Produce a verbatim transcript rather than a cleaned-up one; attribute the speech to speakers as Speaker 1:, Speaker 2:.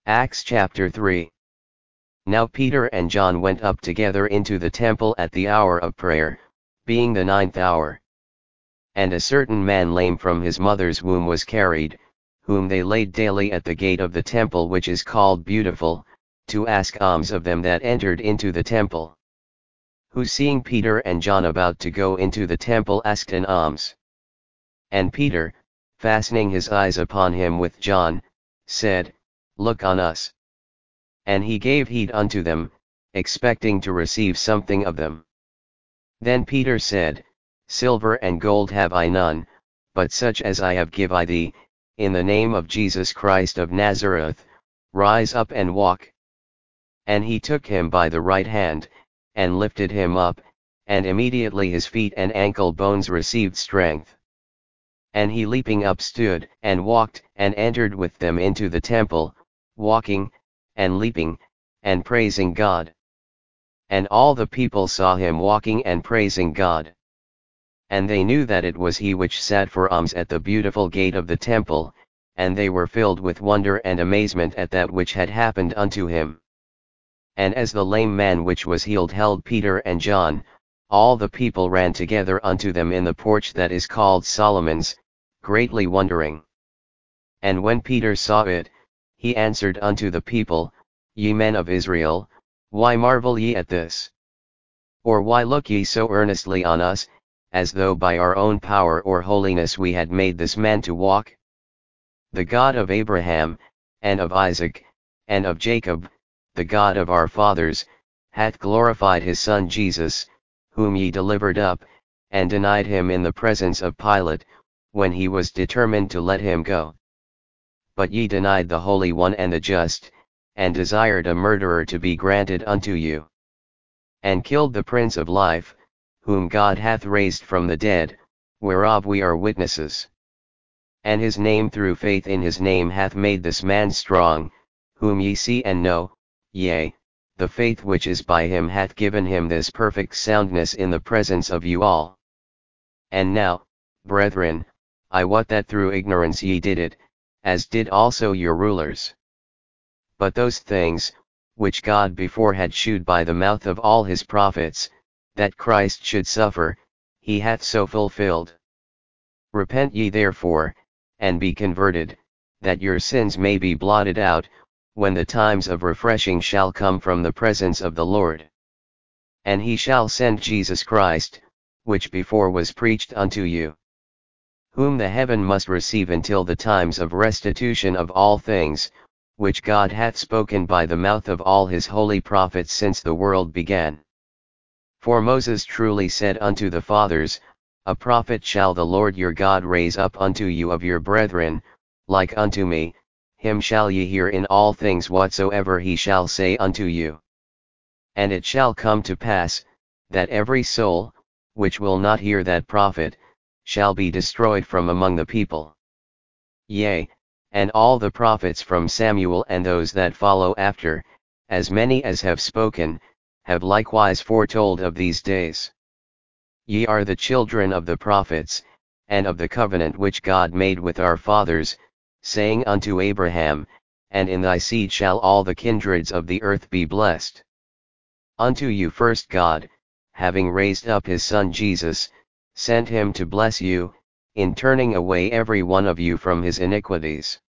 Speaker 1: Acts chapter three. Now Peter and John went up together into the temple at the hour of prayer, being the ninth hour. And a certain man lame from his mother's womb was carried, whom they laid daily at the gate of the temple which is called Beautiful, to ask alms of them that entered into the temple. Who seeing Peter and John about to go into the temple asked an alms. And Peter, fastening his eyes upon him with John, said, Look on us. And he gave heed unto them, expecting to receive something of them. Then Peter said, Silver and gold have I none, but such as I have give I thee, in the name of Jesus Christ of Nazareth, rise up and walk. And he took him by the right hand, and lifted him up, and immediately his feet and ankle bones received strength. And he leaping up stood, and walked, and entered with them into the temple, walking, and leaping, and praising God. And all the people saw him walking and praising God. And they knew that it was he which sat for alms at the beautiful gate of the temple, and they were filled with wonder and amazement at that which had happened unto him. And as the lame man which was healed held Peter and John, all the people ran together unto them in the porch that is called Solomon's, greatly wondering. And when Peter saw it, he answered unto the people, Ye men of Israel, why marvel ye at this? Or why look ye so earnestly on us, as though by our own power or holiness we had made this man to walk? The God of Abraham, and of Isaac, and of Jacob, the God of our fathers, hath glorified his Son Jesus, whom ye delivered up, and denied him in the presence of Pilate, when he was determined to let him go. But ye denied the Holy One and the Just, and desired a murderer to be granted unto you. And killed the Prince of Life, whom God hath raised from the dead, whereof we are witnesses. And his name through faith in his name hath made this man strong, whom ye see and know, yea, the faith which is by him hath given him this perfect soundness in the presence of you all. And now, brethren, I wot that through ignorance ye did it, as did also your rulers. But those things, which God before had shewed by the mouth of all his prophets, that Christ should suffer, he hath so fulfilled. Repent ye therefore, and be converted, that your sins may be blotted out, when the times of refreshing shall come from the presence of the Lord. And he shall send Jesus Christ, which before was preached unto you, whom the heaven must receive until the times of restitution of all things, which God hath spoken by the mouth of all his holy prophets since the world began. For Moses truly said unto the fathers, A prophet shall the Lord your God raise up unto you of your brethren, like unto me, him shall ye hear in all things whatsoever he shall say unto you. And it shall come to pass, that every soul, which will not hear that prophet, shall be destroyed from among the people. Yea, and all the prophets from Samuel and those that follow after, as many as have spoken, have likewise foretold of these days. Ye are the children of the prophets, and of the covenant which God made with our fathers, saying unto Abraham, And in thy seed shall all the kindreds of the earth be blessed. Unto you first God, having raised up his Son Jesus, sent him to bless you, in turning away every one of you from his iniquities.